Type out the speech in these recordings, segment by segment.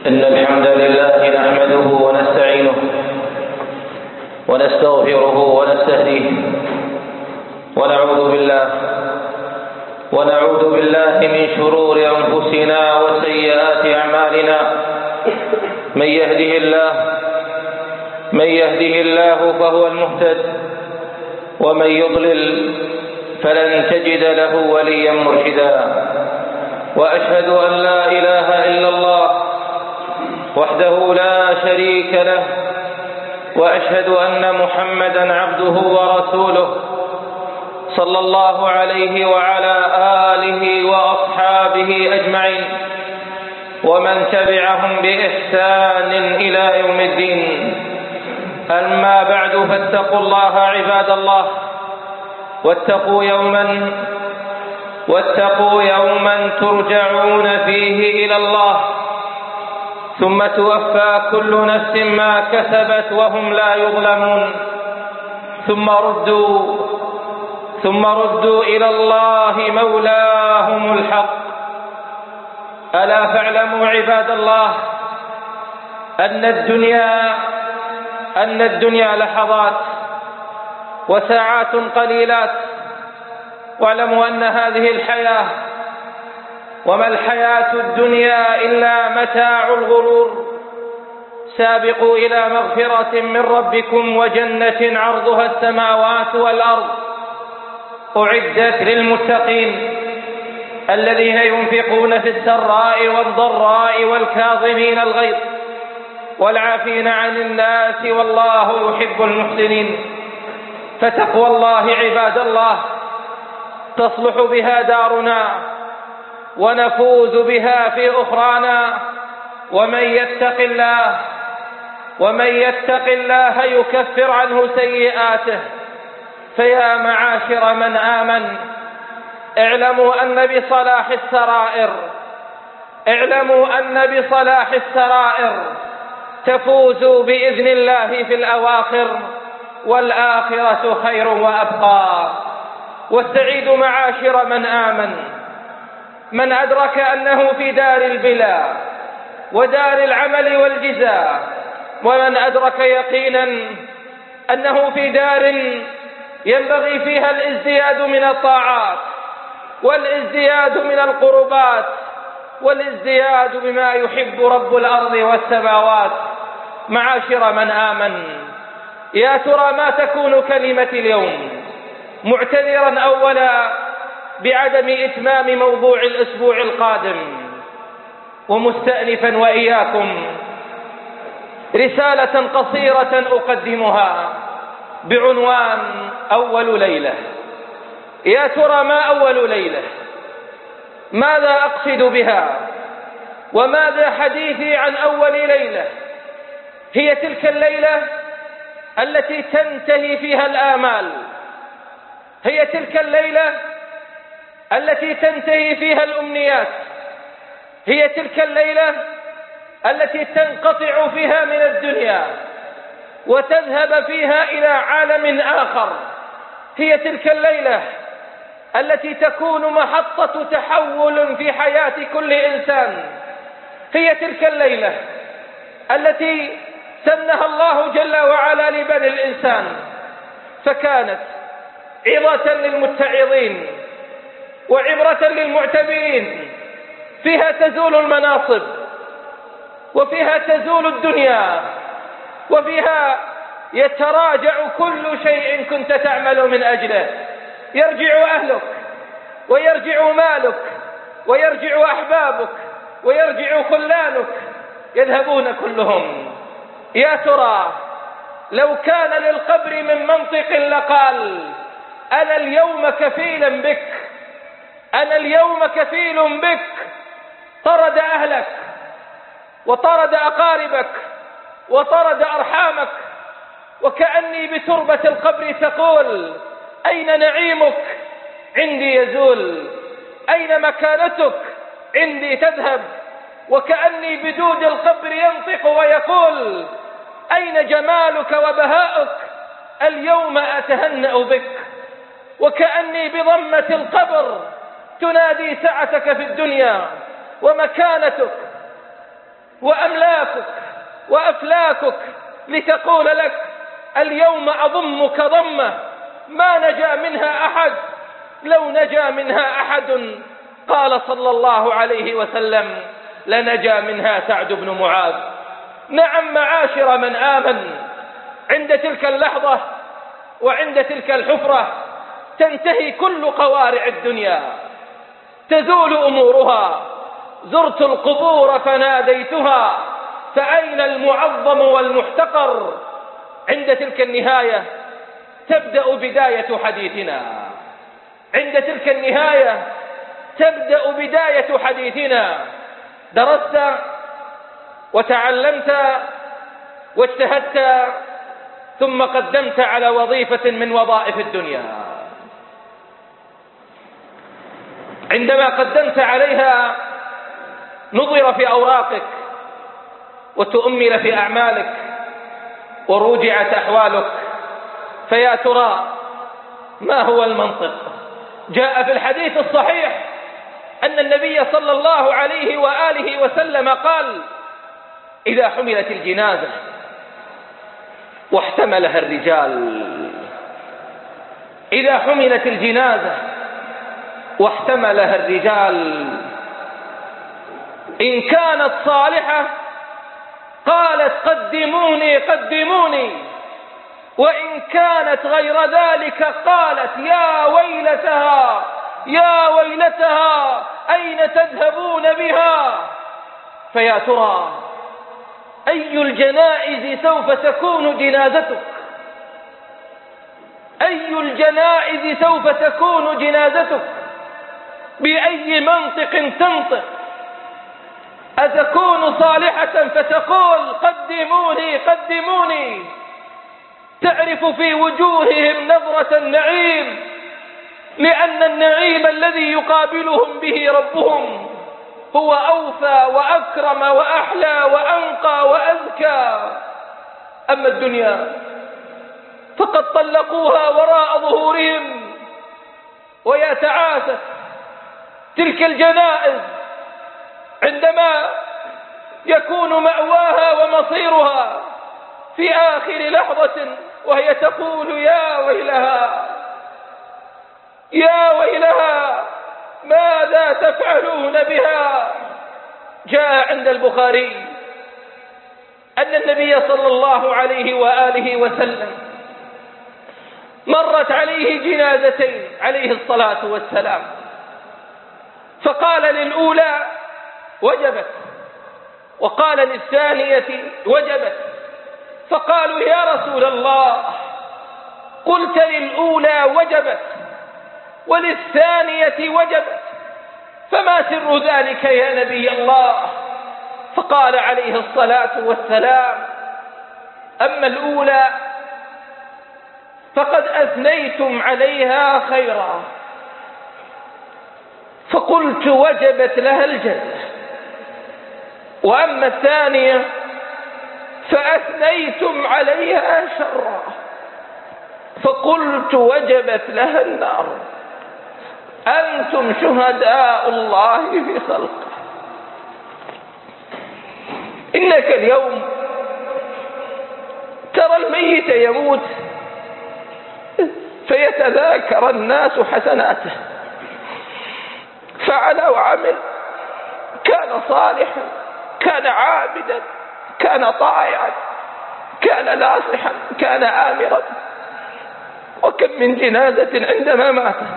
إن الحمد لله نحمده ونستعينه ونستغفره ونستهديه ونعوذ بالله من شرور أنفسنا وسيئات أعمالنا. من يهده الله فهو المهتد، ومن يضلل فلن تجد له وليا مرشدا. وأشهد أن لا إله إلا الله وحده لا شريك له، وأشهد أن محمدا عبده ورسوله صلى الله عليه وعلى آله وأصحابه أجمعين، ومن تبعهم بإحسان إلى يوم الدين. أما بعد، فاتقوا الله عباد الله، واتقوا يوما ترجعون فيه إلى الله، ثم توفى كل نفس ما كسبت وهم لا يظلمون، ثم ردوا إلى الله مولاهم الحق. ألا فاعلموا عباد الله أن الدنيا لحظات وساعات قليلات، واعلموا أن هذه الحياة وما الحياة الدنيا إلا متاع الغرور. سابقوا إلى مغفرة من ربكم وجنة عرضها السماوات والأرض أعدت للمتقين، الذين ينفقون في السراء والضراء والكاظمين الغيظ والعافين عن الناس، والله يحب المحسنين. فتقوى الله عباد الله تصلح بها دارنا ونفوز بها في أخرانا. ومن يتق الله يكفر عنه سيئاته. فيا معاشر من آمن، اعلموا أن بصلاح السرائر تفوزوا بإذن الله في الأواخر، والآخرة خير وأبقى. والسعيد معاشر من آمن من أدرك أنه في دار البلا ودار العمل والجزاء، ومن أدرك يقينا أنه في دار ينبغي فيها الازدياد من الطاعات، والازدياد من القربات، والازدياد بما يحب رب الأرض والسماوات. معاشر من آمن، يا ترى ما تكون كلمتي اليوم، معتذرا أولا بعدم إتمام موضوع الأسبوع القادم، ومستأنفا وإياكم رسالة قصيرة أقدمها بعنوان أول ليلة. يا ترى ما أول ليلة؟ ماذا أقصد بها؟ وماذا حديثي عن أول ليلة؟ هي تلك الليلة التي تنتهي فيها الآمال، هي تلك الليلة التي تنتهي فيها الأمنيات، هي تلك الليلة التي تنقطع فيها من الدنيا وتذهب فيها إلى عالم آخر، هي تلك الليلة التي تكون محطة تحول في حياة كل إنسان، هي تلك الليلة التي سمنها الله جل وعلا لبني الإنسان، فكانت عظة للمتعظين وعبرة للمعتبرين. فيها تزول المناصب، وفيها تزول الدنيا، وفيها يتراجع كل شيء كنت تعمل من أجله. يرجع أهلك، ويرجع مالك، ويرجع أحبابك، ويرجع خلانك، يذهبون كلهم. يا ترى لو كان للقبر من منطق لقال: أنا اليوم كفيل بك، أنا اليوم كفيل بك. طرد أهلك، وطرد أقاربك، وطرد أرحامك، وكأني بتربة القبر تقول: أين نعيمك؟ عندي يزول. أين مكانتك؟ عندي تذهب. وكأني بدود القبر ينطق ويقول: أين جمالك وبهاؤك؟ اليوم أتهنأ بك. وكأني بضمة القبر تنادي سعتك في الدنيا ومكانتك. وأملاكك وأفلاكك لتقول لك اليوم أضمك ضمة ما نجا منها أحد. لو نجا منها أحد قال صلى الله عليه وسلم لنجا منها سعد بن معاذ. نعم معاشر من آمن، عند تلك اللحظة وعند تلك الحفرة تنتهي كل قوارع الدنيا، تزول أمورها. زرت القبور فناديتها فأين المعظم والمحتقر. عند تلك النهاية تبدأ بداية حديثنا، عند تلك النهاية تبدأ بداية حديثنا. درست وتعلمت واجتهدت ثم قدمت على وظيفة من وظائف الدنيا. عندما قدمت عليها نظر في أوراقك وتؤمل في أعمالك وروجعت أحوالك، فيا ترى ما هو المنطق؟ جاء في الحديث الصحيح أن النبي صلى الله عليه وآله وسلم قال: إذا حملت الجنازة واحتملها الرجال، إذا حملت الجنازة واحتملها الرجال، إن كانت صالحة قالت قدموني قدموني، وإن كانت غير ذلك قالت يا ويلتها يا ويلتها أين تذهبون بها. فيا ترى أي الجنائز سوف تكون جنازتك؟ أي الجنائز سوف تكون جنازتك؟ بأي منطق تنطق؟ أتكون صالحة فتقول قدموني قدموني، تعرف في وجوههم نظرة النعيم، لأن النعيم الذي يقابلهم به ربهم هو أوفى وأكرم وأحلى وأنقى وأزكى. أما الدنيا فقد طلقوها وراء ظهورهم، ويا تعاسة تلك الجنائز عندما يكون مأواها ومصيرها في آخر لحظة وهي تقول يا ويلها يا ويلها ماذا تفعلون بها. جاء عند البخاري أن النبي صلى الله عليه وآله وسلم مرت عليه جنازتين عليه الصلاة والسلام، فقال للأولى وجبت، وقال للثانية وجبت. فقالوا يا رسول الله قلت للأولى وجبت وللثانية وجبت، فما سر ذلك يا نبي الله؟ فقال عليه الصلاة والسلام: أما الأولى فقد أثنيتم عليها خيرا فقلت وجبت لها الجنة، وأما الثانية فأثنيتم عليها شرا فقلت وجبت لها النار. أنتم شهداء الله في خلقه. إنك اليوم ترى الميت يموت فيتذاكر الناس حسناته، فعل وعمل، كان صالحا، كان عابدا، كان طائعا، كان ناصحا، كان آمرا. وكم من جنازة عندما ماتت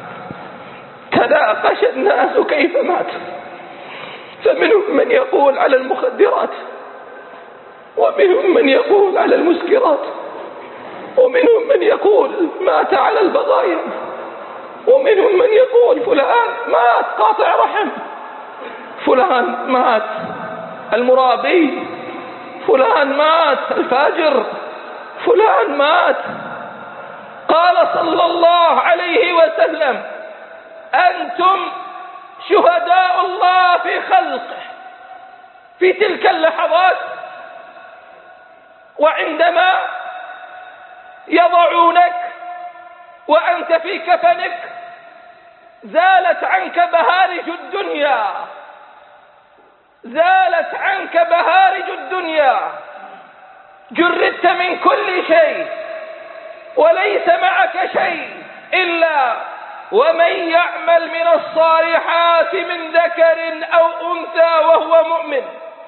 تناقش الناس كيف ماتوا، فمنهم من يقول على المخدرات، ومنهم من يقول على المسكرات، ومنهم من يقول مات على البغايا، ومنهم من يقول فلان مات قاطع رحم، فلان مات المرابي، فلان مات الفاجر، فلان مات. قال صلى الله عليه وسلم: أنتم شهداء الله في خلقه. في تلك اللحظات وعندما يضعونك وأنت في كفنك زالت عنك بهارج الدنيا، زالت عنك بهارج الدنيا، جردت من كل شيء وليس معك شيء إلا ومن يعمل من الصالحات من ذكر أو أنثى وهو مؤمن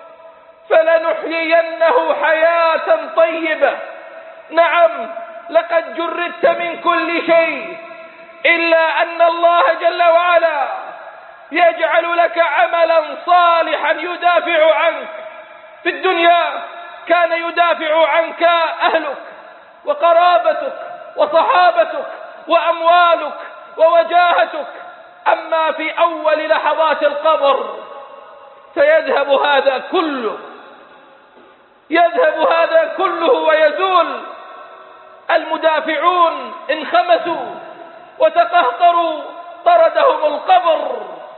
فلنحيينه حياة طيبة. نعم، لقد جردت من كل شيء إلا أن الله جل وعلا يجعل لك عملا صالحا يدافع عنك. في الدنيا كان يدافع عنك أهلك وقرابتك وصحابتك وأموالك ووجاهتك، أما في أول لحظات القبر فيذهب هذا كله، يذهب هذا كله ويزول. المدافعون انخمسوا وتقهقروا، طردهم القبر.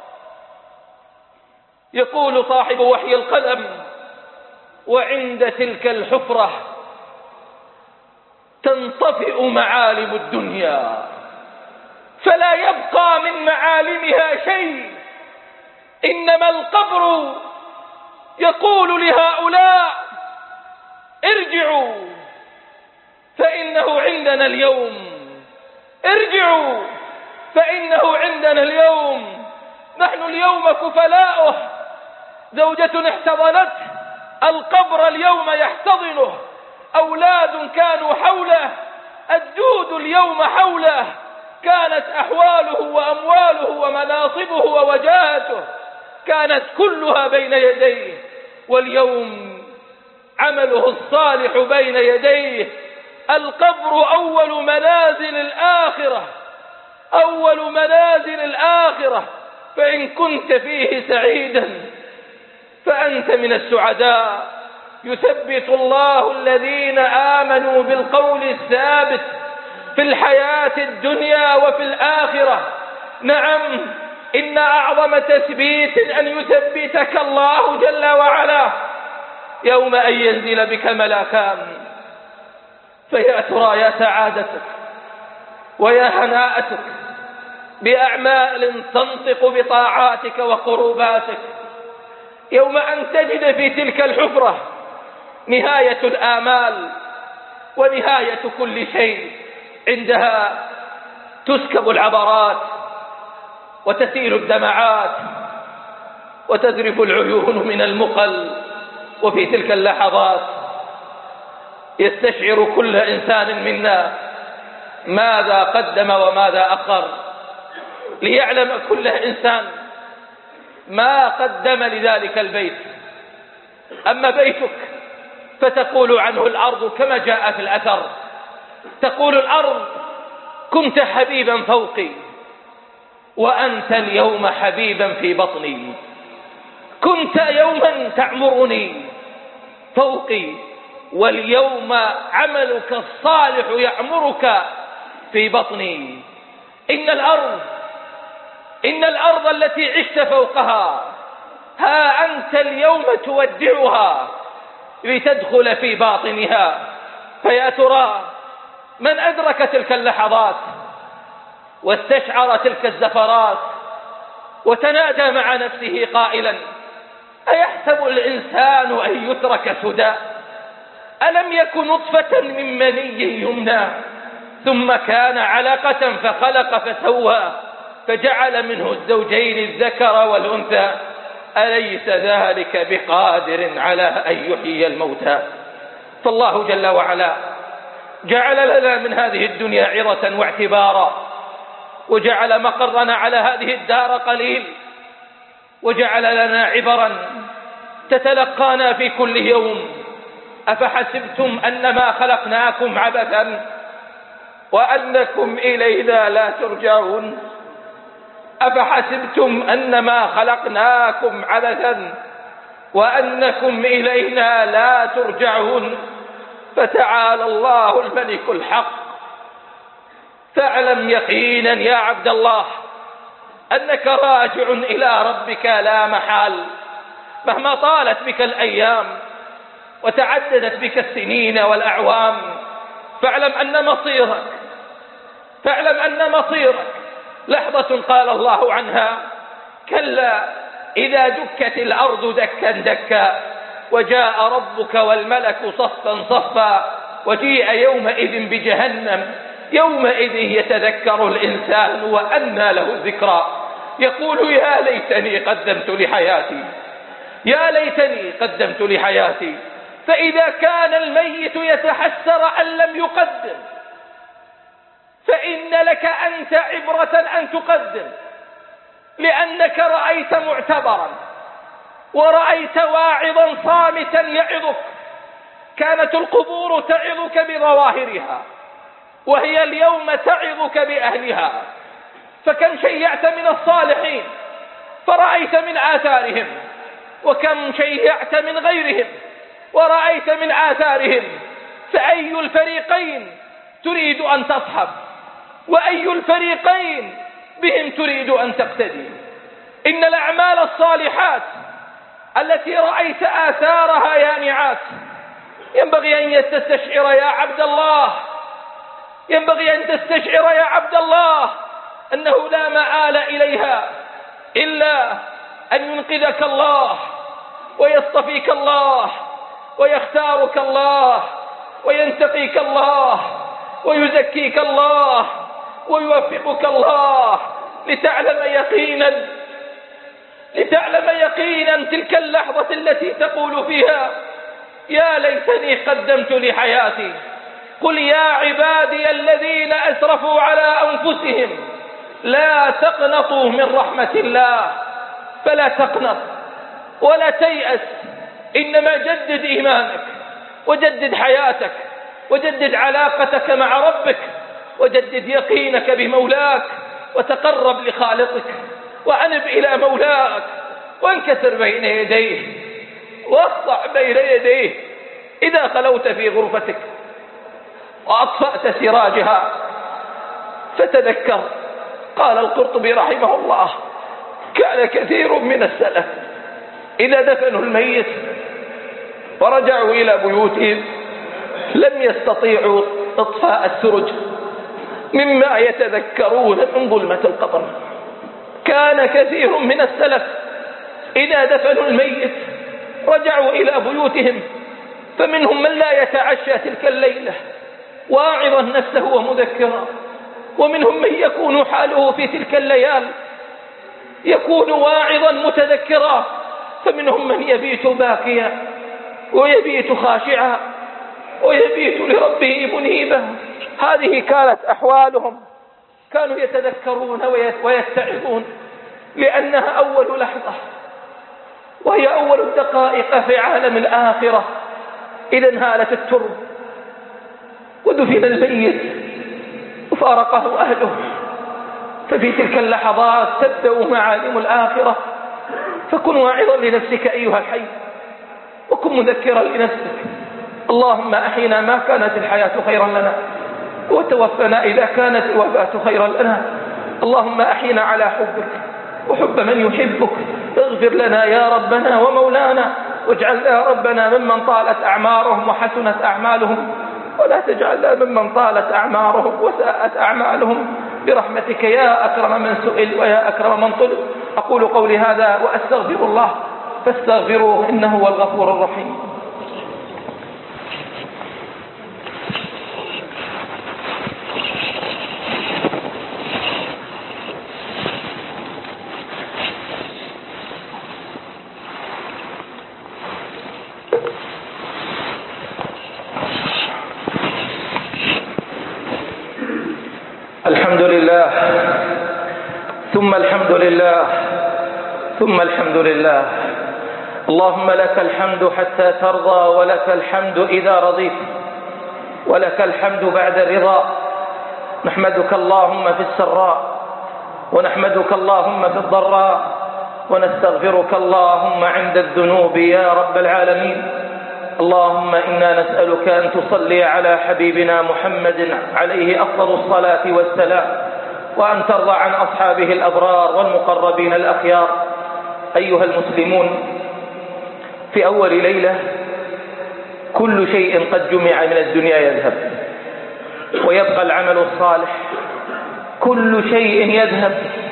يقول صاحب وحي القلم: وعند تلك الحفرة تنطفئ معالم الدنيا، فلا يبقى من معالمها شيء. إنما القبر يقول لهؤلاء: ارجعوا فإنه عندنا اليوم، ارجعوا فإنه عندنا اليوم، نحن اليوم كفلاؤه. زوجة احتضنته، القبر اليوم يحتضنه. أولاد كانوا حوله، الدود اليوم حوله. كانت أحواله وأمواله ومناصبه ووجاهته كانت كلها بين يديه، واليوم عمله الصالح بين يديه. القبر أول منازل الآخرة، أول منازل الآخرة، فإن كنت فيه سعيدا فأنت من السعداء. يثبت الله الذين آمنوا بالقول الثابت في الحياة الدنيا وفي الآخرة. نعم، إن أعظم تثبيت أن يثبتك الله جل وعلا يوم أن ينزل بك ملكان، فيا ترى يا سعادتك ويا هناءتك بأعمال تنطق بطاعاتك وقرباتك، يوم أن تجد في تلك الحفرة نهاية الآمال ونهاية كل شيء. عندها تسكب العبرات وتسيل الدمعات وتذرف العيون من المقل. وفي تلك اللحظات يستشعر كل إنسان منا ماذا قدم وماذا أخر، ليعلم كل إنسان ما قدم لذلك البيت. أما بيتك فتقول عنه الأرض كما جاء في الأثر، تقول الأرض: كنت حبيبا فوقي وأنت اليوم حبيبا في بطني، كنت يوما تعمرني فوقي واليوم عملك الصالح يعمرك في بطني. إن الأرض التي عشت فوقها ها أنت اليوم تودعها لتدخل في باطنها. فيا ترى من أدرك تلك اللحظات واستشعر تلك الزفرات وتنادى مع نفسه قائلا: أيحسب الإنسان أن يترك سدى؟ ألم يكن نطفة من مني يمنى ثم كان علقة فخلق فسوى فجعل منه الزوجين الذكر والأنثى أليس ذلك بقادر على أن يحيي الموتى؟ فالله جل وعلا جعل لنا من هذه الدنيا عظة واعتبارا، وجعل مقرنا على هذه الدار قليل، وجعل لنا عبرا تتلقانا في كل يوم. أفحسبتم أنما خلقناكم عبثا وأنكم إلينا لا ترجعون؟ أفحسبتم أنما خلقناكم عبثا وأنكم إلينا لا ترجعون؟ فتعالى الله الملك الحق. فاعلم يقينا يا عبد الله أنك راجع إلى ربك لا محال، مهما طالت بك الأيام وتعددت بك السنين والأعوام. فاعلم أن مصيرك لحظة قال الله عنها: كلا إذا دكت الأرض دكا دكا وجاء ربك والملك صفا صفا وجيء يومئذ بجهنم يومئذ يتذكر الإنسان وأنى له الذكرى يقول يا ليتني قدمت لحياتي يا ليتني قدمت لحياتي. فإذا كان الميت يتحسر أن لم يقدم فإن لك أنت عبرة أن تقدم، لأنك رأيت معتبرا ورأيت واعظا صامتا يعظك. كانت القبور تعظك بظواهرها وهي اليوم تعظك بأهلها، فكم شيعت من الصالحين فرأيت من آثارهم، وكم شيعت من غيرهم ورأيت من آثارهم. فأي الفريقين تريد أن تصحب وأي الفريقين بهم تريد أن تقتدي؟ إن الأعمال الصالحات التي رأيت آثارها يا نعاس ينبغي أن تستشعر يا عبد الله، ينبغي أن تستشعر يا عبد الله أنه لا مآل إليها إلا أن ينقذك الله ويصطفيك الله ويختارك الله وينتقيك الله ويزكيك الله ويوفقك الله لتعلم يقينا تلك اللحظة التي تقول فيها يا ليتني قدمت لحياتي. قل يا عبادي الذين أسرفوا على أنفسهم لا تقنطوا من رحمة الله، فلا تقنط ولا تيأس، إنما جدد إيمانك وجدد حياتك وجدد علاقتك مع ربك وجدد يقينك بمولاك وتقرب لخالقك وأنب إلى مولاك وانكسر بين يديه واخضع بين يديه. إذا خلوت في غرفتك وأطفأت سراجها فتذكر، قال القرطبي رحمه الله كان كثير من السلف إذا دفنوا الميت ورجعوا إلى بيوتهم لم يستطيعوا إطفاء السرج مما يتذكرون من ظلمة القبر. كان كثير من السلف إذا دفنوا الميت رجعوا إلى بيوتهم، فمنهم من لا يتعشى تلك الليلة واعظا نفسه ومذكرا، ومنهم من يكون حاله في تلك الليال يكون واعظا متذكرا، فمنهم من يبيت باكيا ويبيت خاشعا ويبيت لربه منيبا. هذه كانت أحوالهم، كانوا يتذكرون ويتعظون لأنها أول لحظة وهي أول الدقائق في عالم الآخرة. إذا انهالت الترب ودفن الميت وفارقه أهله، ففي تلك اللحظات تبدأ معالم الآخرة. فكن واعظا لنفسك أيها الحي وكن مذكرا لنفسك. اللهم أحينا ما كانت الحياة خيرا لنا وتوفنا إذا كانت الوفاة خيرا لنا. اللهم أحينا على حبك وحب من يحبك. اغفر لنا يا ربنا ومولانا، واجعلنا يا ربنا ممن طالت أعمارهم وحسنت أعمالهم، ولا تجعلنا ممن طالت أعمارهم وساءت أعمالهم، برحمتك يا أكرم من سئل ويا أكرم من طلب. أقول قولي هذا وأستغفر الله فاستغفروه إنه هو الغفور الرحيم. الحمد لله ثم الحمد لله ثم الحمد لله. اللهم لك الحمد حتى ترضى، ولك الحمد إذا رضيت، ولك الحمد بعد الرضا. نحمدك اللهم في السراء ونحمدك اللهم في الضراء، ونستغفرك اللهم عند الذنوب يا رب العالمين. اللهم إنا نسألك أن تصلي على حبيبنا محمد عليه أفضل الصلاة والسلام، وأن ترضى عن أصحابه الأبرار والمقربين الأخيار. أيها المسلمون، في أول ليلة كل شيء قد جمع من الدنيا يذهب ويبقى العمل الصالح. كل شيء يذهب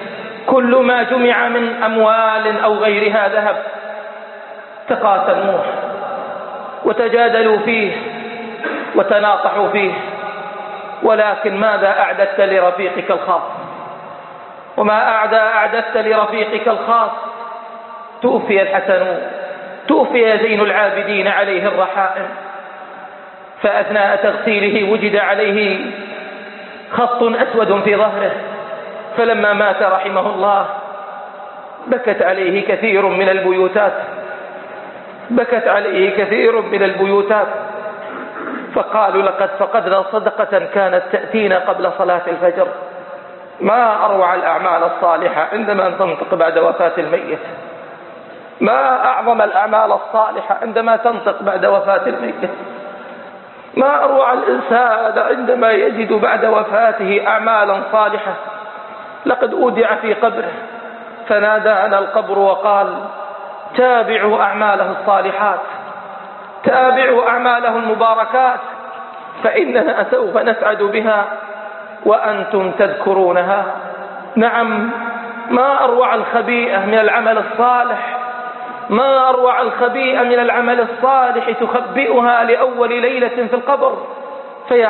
كل ما جمع من أموال أو غيرها ذهب تقاسموه وتجادلوا فيه وتناطحوا فيه، ولكن ماذا أعددت لرفيقك الخاص؟ وما أعددت لرفيقك الخاص؟ توفي الحسن، توفي زين العابدين عليه الرحائم، فأثناء تغسيله وجد عليه خط أسود في ظهره، فلما مات رحمه الله بكت عليه كثير من البيوتات، بكت عليه كثير من البيوتات، فقالوا لقد فقدنا صدقة كانت تأتينا قبل صلاة الفجر. ما أروع الأعمال الصالحة عندما تنطق بعد وفاة الميت، ما أعظم الأعمال الصالحة عندما تنطق بعد وفاة الميت، ما أروع الإنسان عندما يجد بعد وفاته أعمالا صالحة. لقد أودع في قبره فنادانا القبر وقال تابعوا أعماله الصالحات، تابعوا أعماله المباركات، فإننا سوف نسعد بها وأنتم تذكرونها. نعم، ما أروع الخبيئة من العمل الصالح، ما أروع الخبيئة من العمل الصالح تخبئها لأول ليلة في القبر. فيا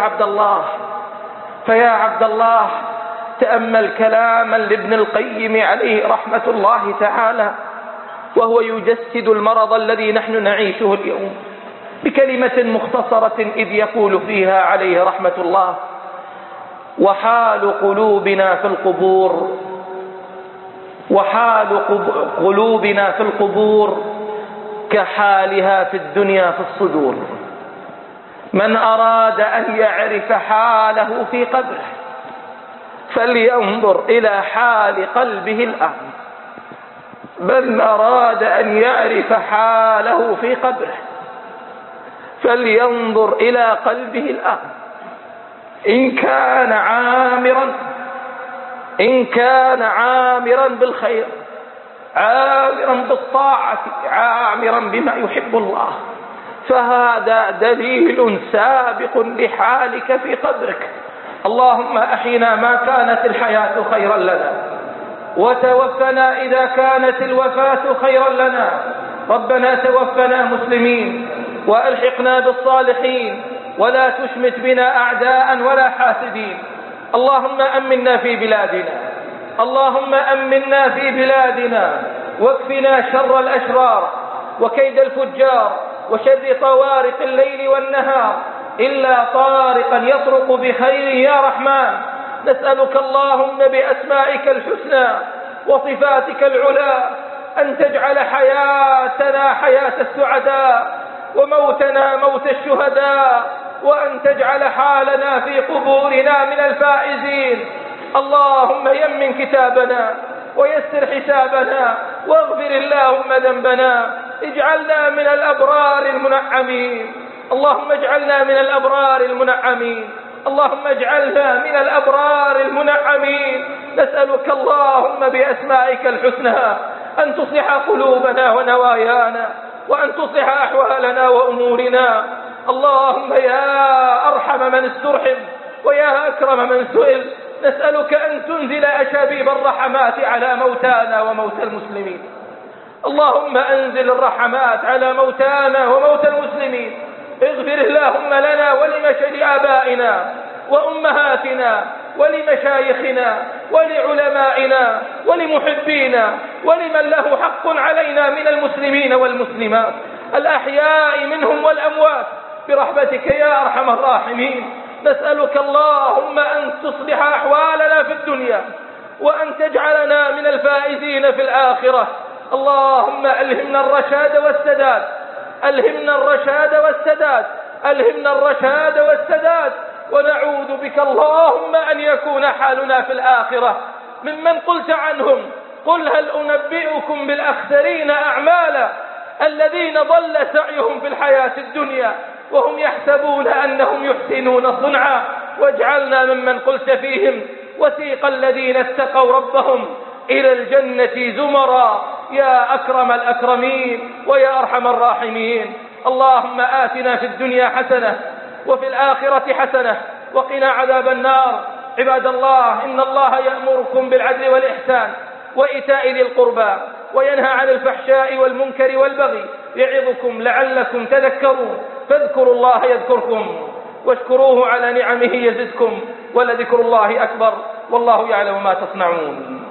عبد الله تأمل كلاما لابن القيم عليه رحمة الله تعالى وهو يجسد المرض الذي نحن نعيشه اليوم بكلمة مختصرة، إذ يقول فيها عليه رحمة الله: وحال قلوبنا في القبور، وحال قلوبنا في القبور كحالها في الدنيا في الصدور. من أراد أن يعرف حاله في قبره فلينظر إلى حال قلبه الآن. من أراد أن يعرف حاله في قبره فلينظر إلى قلبه الآن. إن كان عامرا بالخير، عامرا بالطاعة، عامرا بما يحب الله، فهذا دليل سابق لحالك في قبرك. اللهم أحينا ما كانت الحياة خيرا لنا، وتوفنا إذا كانت الوفاة خيرا لنا. ربنا توفنا مسلمين وألحقنا بالصالحين، ولا تشمت بنا أعداء ولا حاسدين. اللهم أمنا في بلادنا، اللهم أمنا في بلادنا، واكفنا شر الأشرار وكيد الفجار وشر طوارق الليل والنهار، إلا طارقا يطرق بخير يا رحمن. نسألك اللهم بأسمائك الحسنى وصفاتك العلى أن تجعل حياتنا حياة السعداء وموتنا موت الشهداء، وأن تجعل حالنا في قبورنا من الفائزين. اللهم يمن كتابنا ويسر حسابنا واغفر اللهم ذنبنا، اجعلنا من الأبرار المنعمين. اللهم اجعلنا من الأبرار المنعمين، اللهم اجعلنا من الأبرار المنعمين. نسألك اللهم بأسمائك الحسنى أن تصلح قلوبنا ونوايانا، وأن تصلح أحوالنا وأمورنا. اللهم يا أرحم من استرحم ويا أكرم من سئل، نسألك أن تنزل أشابيب الرحمات على موتانا وموتى المسلمين. اللهم أنزل الرحمات على موتانا وموتى المسلمين. اغفر اللهم لنا ولمشايخ آبائنا وأمهاتنا ولمشايخنا ولعلمائنا ولمحبينا ولمن له حق علينا من المسلمين والمسلمات الأحياء منهم والأموات برحمتك يا أرحم الراحمين. نسألك اللهم أن تصلح أحوالنا في الدنيا وأن تجعلنا من الفائزين في الآخرة. اللهم ألهمنا الرشاد والسداد، ألهمنا الرشاد والسداد، ألهمنا الرشاد والسداد. ونعوذ بك اللهم أن يكون حالنا في الآخرة ممن قلت عنهم: قل هل أنبئكم بالأخسرين أعمالا الذين ضل سعيهم في الحياة الدنيا وهم يحسبون أنهم يحسنون صنعا. واجعلنا ممن قلت فيهم: وسيق الذين اتقوا ربهم إلى الجنة زمرا. يا أكرم الأكرمين ويا أرحم الراحمين. اللهم آتنا في الدنيا حسنة وفي الآخرة حسنة وقنا عذاب النار. عباد الله، إن الله يأمركم بالعدل والإحسان وإيتاء ذي القربى وينهى عن الفحشاء والمنكر والبغي يعظكم لعلكم تذكرون فاذكروا الله يذكركم واشكروه على نعمه يزدكم ولذكر الله أكبر والله يعلم ما تصنعون.